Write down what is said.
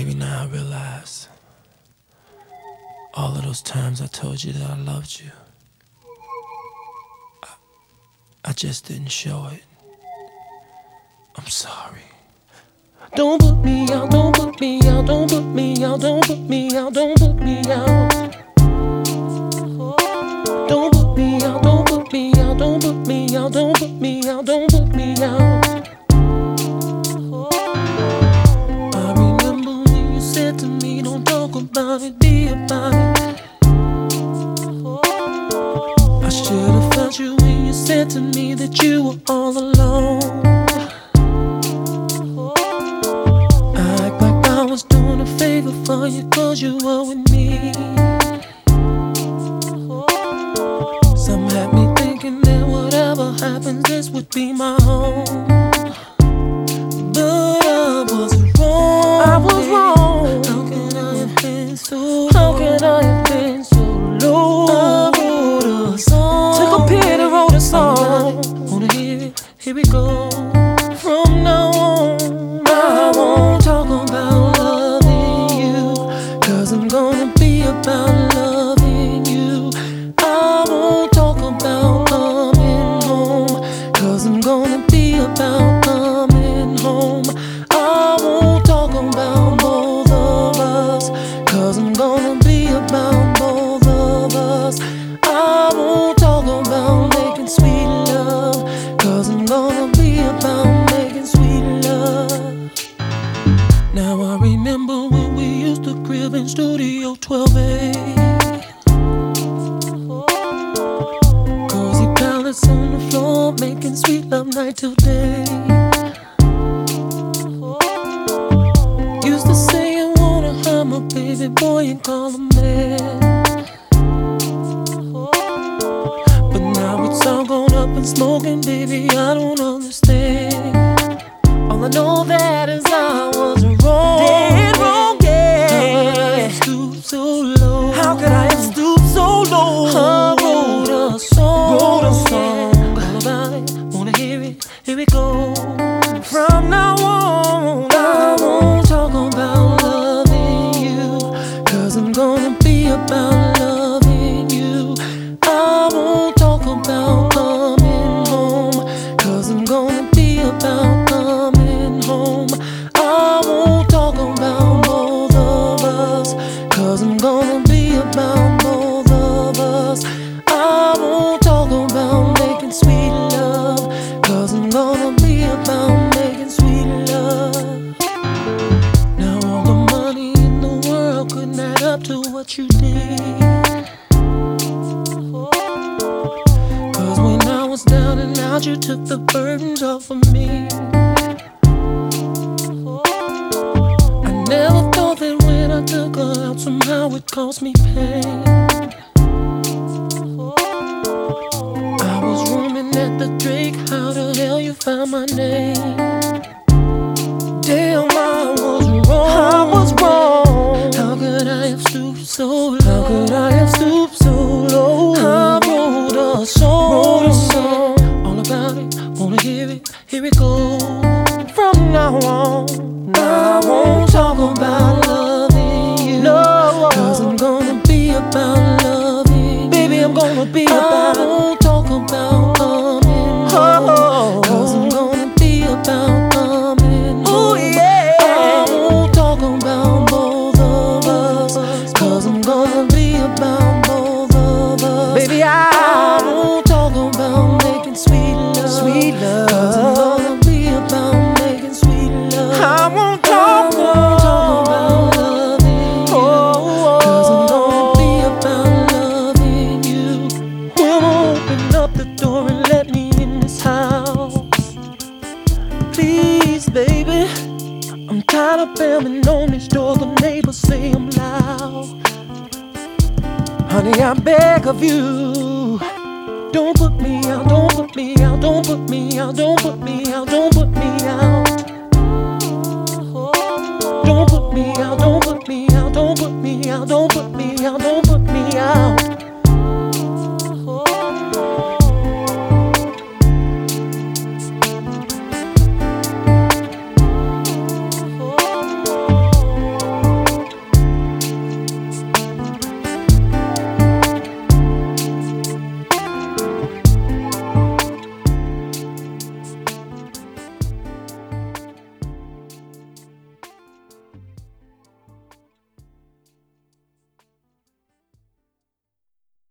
Baby, now I realize all of those times I told you that I loved you, I just didn't show it. I'm sorry. Don't put me out, don't put me out, don't put me out, don't put me out, don't put me out. Don't put me out, don't put me out, don't put me out, don't put me out, don't put me out. I remember when you said to me, don't talk about it, be about it. I should have felt you when you said to me that you were all alone. I act like I was doing a favor for you, 'cause you were with me. Some had me thinking that whatever happens, this would be my home. But I was wrong. I was wrong. How can I have been so low? How can I have been so low? I wrote a song. Took a pen and wrote a song. Wanna hear it? Here we go. From now on, I won't talk about loving you, 'cause I'm gonna be about loving you. I won't talk about coming home, 'cause I'm gonna be about coming home. I won't talk about both of us, 'cause I'm gonna be about both of us. I won't talk about making sweet love, 'cause I'm gonna be about making sweet love. Now I remember when we used to crib in Studio 12A. Cozy pallets on the floor, making sweet love night till day. Used to say I wanna have my baby boy and call him man. But now it's all gone up in smoke, and baby, I don't understand. All I know that is I was wrong. Dead wrong, yeah. How could I have stooped so low? How could I have stooped so low? I wrote a song, all about it. Wanna hear it? Here we go. From now on, I won't talk about loving you, 'cause I'm gonna be about loving you. I won't talk about coming home, 'cause I'm gonna be about coming home. I won't talk about both of us, 'cause I'm gonna be about both of us. I won't talk about making sweet love, 'cause I'm gonna be about making sweet love. Now all the money in the world couldn't add up to what you did. 'Cause when I was down and out, you took the burdens off of me. I never thought that when I took her out, somehow it caused me pain. I was rooming at the Drake, how the hell you found my name? Damn, I was wrong. I was wrong. How could I have stooped so low? How could I have stooped so low? I wrote a song, all about it. Wanna hear it? Here it goes. From now on, I won't talk about loving you, no, 'cause I'm gonna be about loving. Baby, I'm gonna be about. I won't talk about coming home, 'cause I'm gonna be about coming home. Ooh, yeah. I won't talk about both of us, 'cause I'm gonna be about both of us. Baby, I won't talk about making sweet love, sweet love, 'cause I'm gonna be about making sweet love. I won't talk about loving you, 'cause I'm gonna be about loving you. Well, open up the door and let me in this house, please, baby. I'm tired of banging on this door, the neighbors say I'm loud. Honey, I beg of you, don't put me out, don't put me out, don't put me out, don't put me out, don't put me out. Don't put me out, don't put me out, don't put me out, don't put me out, don't put me out.